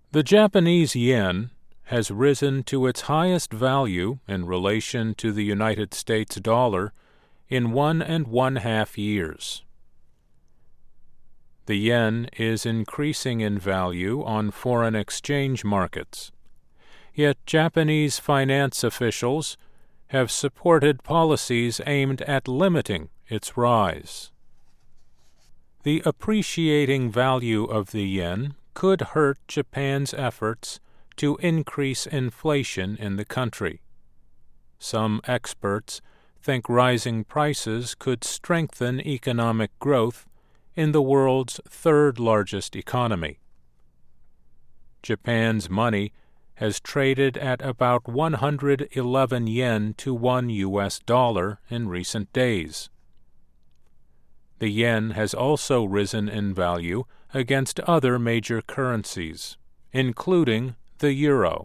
The Japanese yen has risen to its highest value in relation to the United States dollar in 1½ years. The yen is increasing in value on foreign exchange markets, yet Japanese finance officials have supported policies aimed at limiting its rise. The appreciating value of the yen could hurt Japan's efforts to increase inflation in the country. Some experts think rising prices could strengthen economic growth in the world's third-largest economy. Japan's money has traded at about 111 yen to $1 in recent days. The yen has also risen in value against other major currencies, including the euro.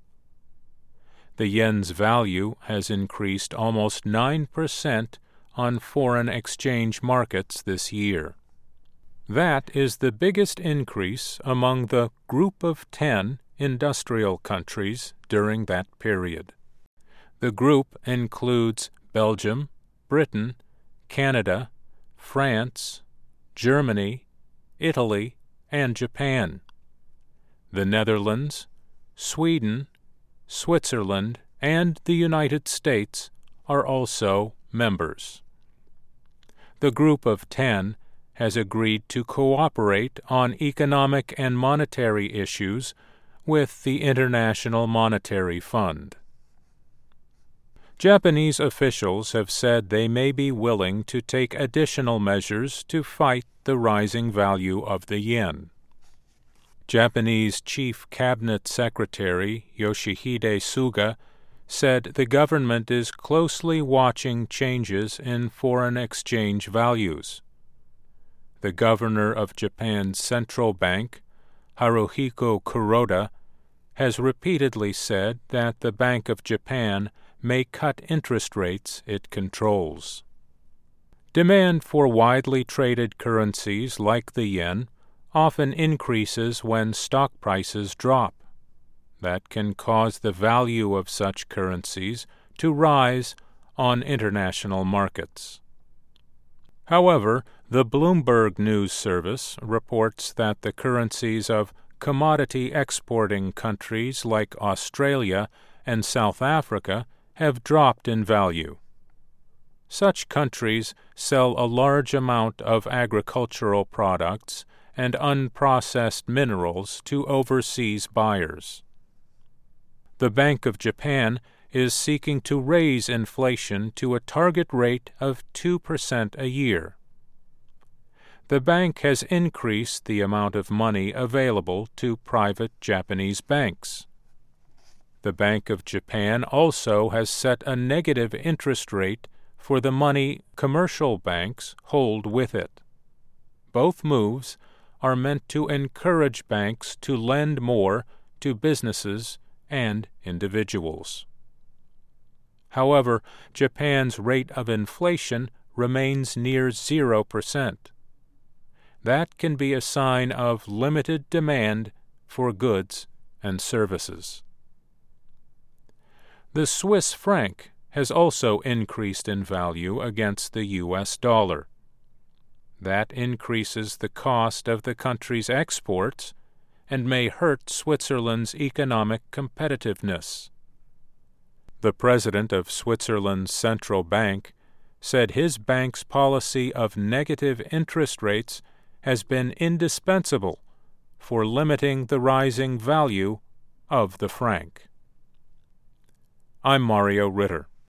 The yen's value has increased almost 9% on foreign exchange markets this year. That is the biggest increase among the Group of 10 industrial countries during that period. The group includes Belgium, Britain, Canada, France, Germany, Italy, and Japan. The Netherlands, Sweden, Switzerland, and the United States are also members. The Group of 10 has agreed to cooperate on economic and monetary issues with the International Monetary Fund. Japanese officials have said they may be willing to take additional measures to fight the rising value of the yen. Japanese Chief Cabinet Secretary Yoshihide Suga said the government is closely watching changes in foreign exchange values. The governor of Japan's central bank, Haruhiko Kuroda, has repeatedly said that the Bank of Japan may cut interest rates it controls. Demand for widely traded currencies like the yen often increases when stock prices drop. That can cause the value of such currencies to rise on international markets. However, the Bloomberg News Service reports that the currencies of commodity exporting countries like Australia and South Africa have dropped in value. Such countries sell a large amount of agricultural products and unprocessed minerals to overseas buyers. The Bank of Japan is seeking to raise inflation to a target rate of 2% a year. The bank has increased the amount of money available to private Japanese banks. The Bank of Japan also has set a negative interest rate for the money commercial banks hold with it. Both moves are meant to encourage banks to lend more to businesses and individuals. However, Japan's rate of inflation remains near 0%. That can be a sign of limited demand for goods and services. The Swiss franc has also increased in value against the U.S. dollar. That increases the cost of the country's exports and may hurt Switzerland's economic competitiveness. The president of Switzerland's central bank said his bank's policy of negative interest rates has been indispensable for limiting the rising value of the franc. I'm Mario Ritter.